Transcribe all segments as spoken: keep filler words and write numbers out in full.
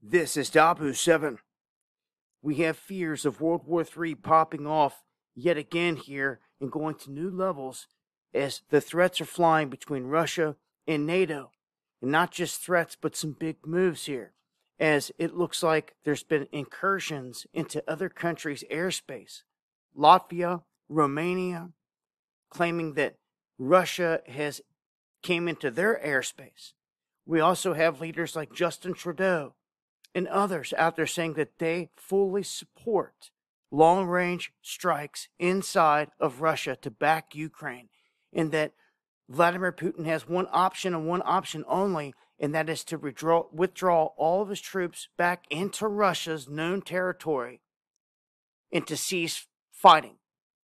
This is Dabu seven. We have fears of World War three popping off yet again here and going to new levels as the threats are flying between Russia and NATO. And not just threats, but some big moves here, as it looks like there's been incursions into other countries' airspace. Latvia, Romania, claiming that Russia has came into their airspace. We also have leaders like Justin Trudeau and others out there saying that they fully support long-range strikes inside of Russia to back Ukraine, and that Vladimir Putin has one option and one option only, and that is to withdraw, withdraw all of his troops back into Russia's known territory and to cease fighting.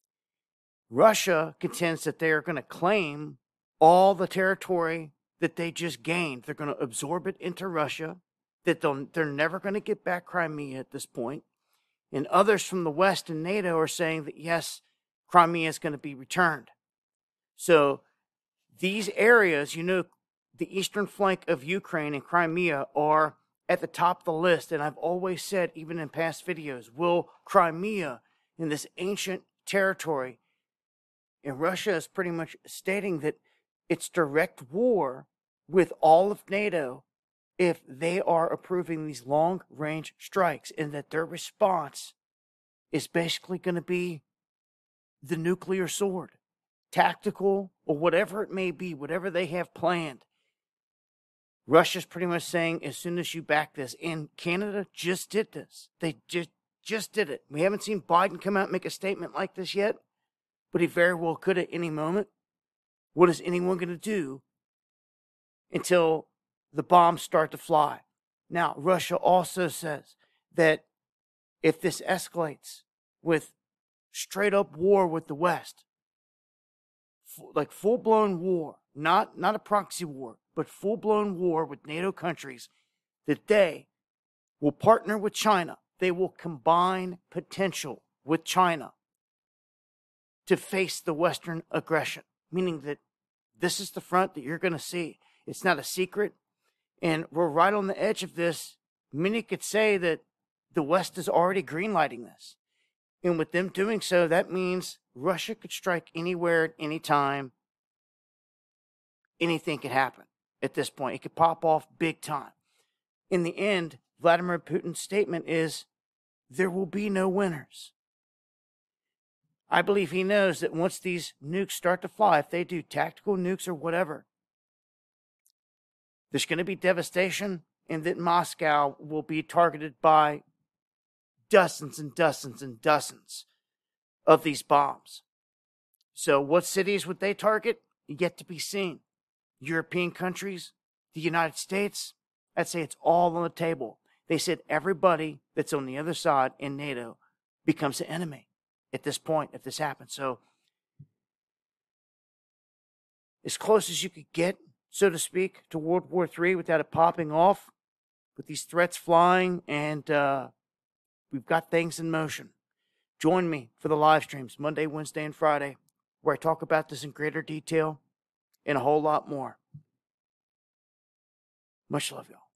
Russia contends that they are going to claim all the territory that they just gained. They're going to absorb it into Russia, that they're never going to get back Crimea at this point. And others from the West and NATO are saying that, yes, Crimea is going to be returned. So these areas, you know, the eastern flank of Ukraine and Crimea are at the top of the list. And I've always said, even in past videos, will Crimea, in this ancient territory, and Russia is pretty much stating that it's direct war with all of NATO if they are approving these long-range strikes, and that their response is basically going to be the nuclear sword, tactical, or whatever it may be, whatever they have planned. Russia's pretty much saying, as soon as you back this, and Canada just did this. They just, just did it. We haven't seen Biden come out and make a statement like this yet, but he very well could at any moment. What is anyone going to do until the bombs start to fly? Now, Russia also says that if this escalates with straight up war with the West, like full-blown war, not, not a proxy war, but full-blown war with NATO countries, that they will partner with China. They will combine potential with China to face the Western aggression, meaning that this is the front that you're going to see. It's not a secret. And we're right on the edge of this. Many could say that the West is already greenlighting this. And with them doing so, that means Russia could strike anywhere at any time. Anything could happen at this point. It could pop off big time. In the end, Vladimir Putin's statement is, there will be no winners. I believe he knows that once these nukes start to fly, if they do tactical nukes or whatever, there's going to be devastation, and that Moscow will be targeted by dozens and dozens and dozens of these bombs. So what cities would they target? Yet to be seen. European countries, the United States, I'd say it's all on the table. They said everybody that's on the other side in NATO becomes an enemy at this point if this happens. So as close as you could get, so to speak, to World War Three without it popping off, with these threats flying, and uh, we've got things in motion. Join me for the live streams Monday, Wednesday, and Friday, where I talk about this in greater detail and a whole lot more. Much love, y'all.